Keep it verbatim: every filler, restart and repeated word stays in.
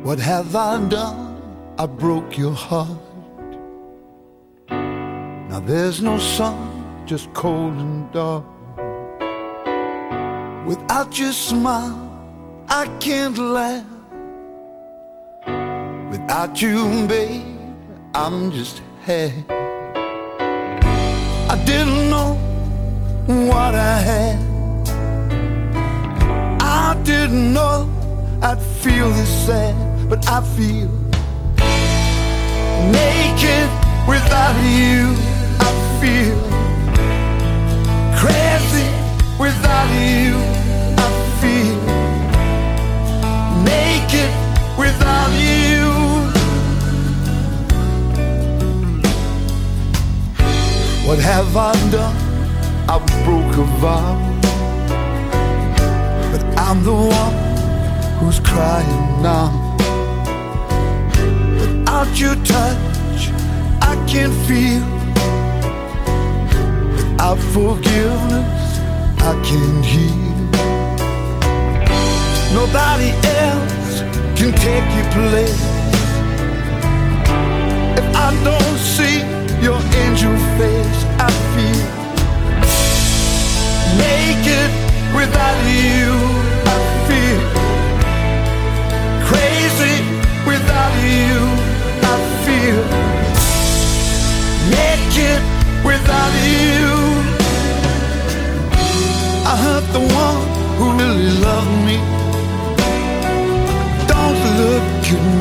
What have I done? I broke your heart. Now there's no sun, just cold and dark. Without your smile, I can't laugh. Without you, babe, I'm just happy. I didn't know what I had. I didn't know I'd feel this sad, but I feel naked without you. I feel crazy without you. I feel naked without you. What have I done? I broke a vow, but I'm the one who's crying now. Without your touch, I can't feel. Without forgiveness, I can't heal. Nobody else can take your place. If I don't see your angel face, I feel naked without you. I feel crazy without you. I feel naked without you. I hurt the one who really loved me. Don't look at me.